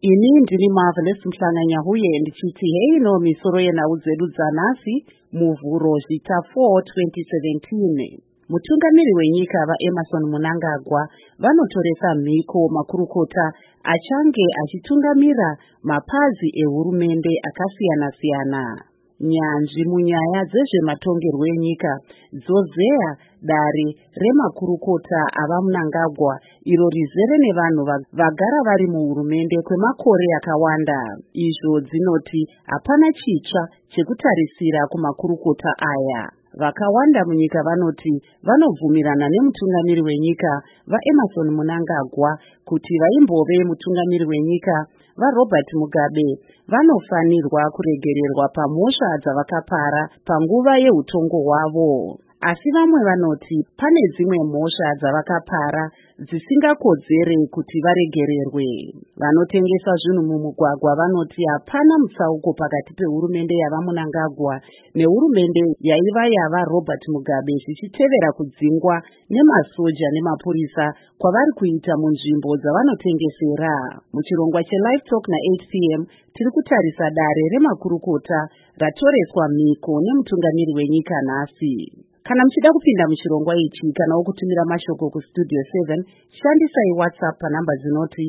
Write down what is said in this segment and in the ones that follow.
Ini ndini Marvelous Mhlanganya huye ndichithi hey no misoro yena udzedu dzanasi muvhuro zvita 4 2017. Mutungamiri wenyika vaEmmerson Mnangagwa vanotoresa mhiko makurukota achange achitungamira mapazi ehurumende akasiyana-siyana. Nyanzvi munyaya dzezvematongerwo enyika dzozeya dare remakurukota ava Mnangagwa iro rizere nevanhu vagara vari muhurumende kwemakore akawanda. Izvo dzinoti hapana chitsva chekutarisira kumakurukota aya. Vakawanda munyika vanoti vanobvumirana nemutungamiri wenyika vaEmmerson Mnangagwa kuti vaimbove mutungamiri wenyika vaRobert Mugabe vanofanirwa kuregererwa pamhosva dzavakapara panguva yeutongo hwavo. Asi vamwe vanoti pane dzimwe mhosva dzavakapara dzisingakodzere kuti varegererwe. Vanotengesa zvinhu mumugwagwa vanoti hapana mutsauko pakati pehurumende yava Mnangagwa nehurumende yaiva yava Robert Mugabe zvichitevera kudzingwa nemasoja nemapurisa kwavari kuita munzvimbo dzavanotengesera. Muchirongwa cheLive Talk na8 PM tiri kutarisa dare remakurukota ratoreswa mhiko nemutungamiri wenyika nhasi. Kana muchida kupinda muchirongwa ichi kana wokutumira mashoko kustudio 7 shandisai WhatsApp panhamba dzinoti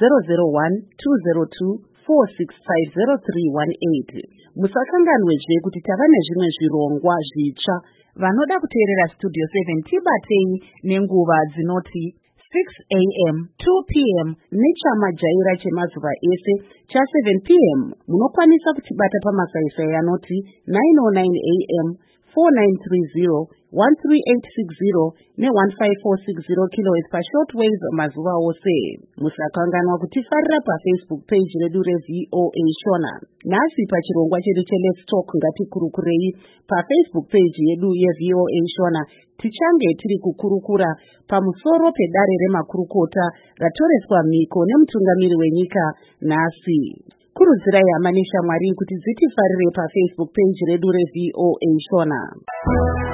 001-202-4650318. Musakanganwezve kuti tava nezvimwe zvirongwa zvitsva. Vanoda kuteerera Studio 7 tibatei nenguva dzinoti 6 AM, 2 PM nechamajaira chemazuva ese cha7 PM. Munokwanisa kutibata pamasaisai anoti 909 AM, 4930, 13860 ne15460 kHz pashortwave mazuva ose. Musakanganwa kutifarira paFacebook page redu reVOA Shona. Nhasi pachirongwa chedu cheLet's Talk ngatikurukurei paFacebook page yedu yeVOA Shona tichange tiri kukurukura pamusoro pedare remakurukota ratoreswa mhiko nemutungamiri wenyika nhasi. Kurudzirai hama neshamwari kuti dzitifarire paFacebook page redu reVOA Shona.